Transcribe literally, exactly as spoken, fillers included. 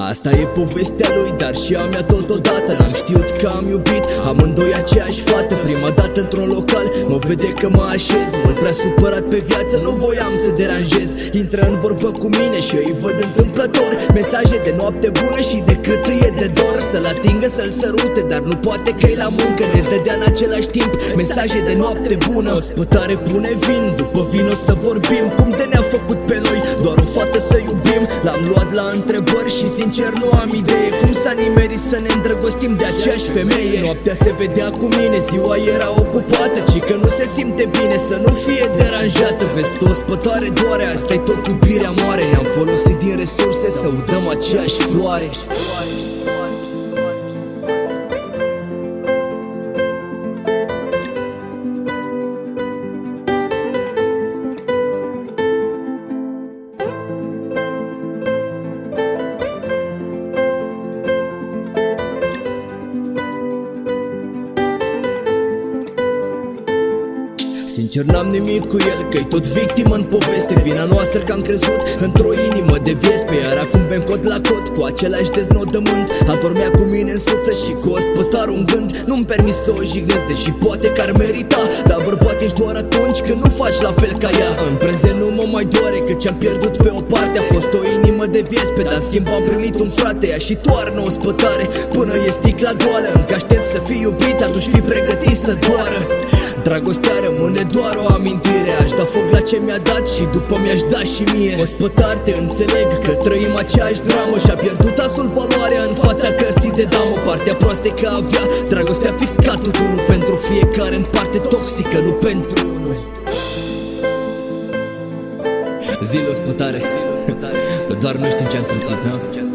Asta e povestea lui, dar și a mea totodată. N-am știut că am iubit amândoi aceeași fată. Prima dată într-un local mă vede că mă așez, mult prea supărat pe viață, nu voiam să deranjez. Intră în vorbă cu mine și îi văd întâmplător mesaje de noapte bună și de cât îi e de dor să-l atingă, să-l sărute, dar nu poate că-i la muncă. Ne dădea în același timp mesaje de noapte bună. O spătare pune vin, după vin o să vorbim cum de ne-a făcut pe noi doar o fată să iubim. L-am luat la întrebări și sincer nu am idee cum s-a nimerit să ne îndrăgostim de aceeași femeie. Noaptea se vedea cu mine, ziua era ocupată, ci că nu se simte bine să nu fie deranjată. Vezi, tu o spătare doare, asta-i tot iubirea moare. Ne-am folosit din resurse să udăm aceeași floare. Sincer n-am nimic cu el, că-i tot victimă în poveste. Vina noastră că am crezut într-o inimă de viespe, iar acum bem cot la cot cu același deznodământ. Adormea cu mine în suflet și cu o spătară un gând. Nu-mi permis să o jignesc, deși poate că ar merita. Dar bărbat ești doar atunci când nu faci la fel ca ea. În prezent nu mă mai doare că ce-am pierdut pe o parte a fost o inimă de viespe, dar în schimb am primit un frate. Ea și toarnă o spătare până e sticla goală. Încă aștept să fii iubit, atunci fii pregătit să doară. Dragostea rămâne doar o amintire. Aș da foc la ce mi-a dat și după mi-aș da și mie. O spătar, te înțeleg că trăim aceeași dramă și-a pierdut asul valoarea în fața cărții de damă. Partea proastă e că avea dragostea fix ca tutunul, pentru fiecare în parte toxică, nu pentru unul. Zile o spătare, că doar noi știm ce am simțit, ha?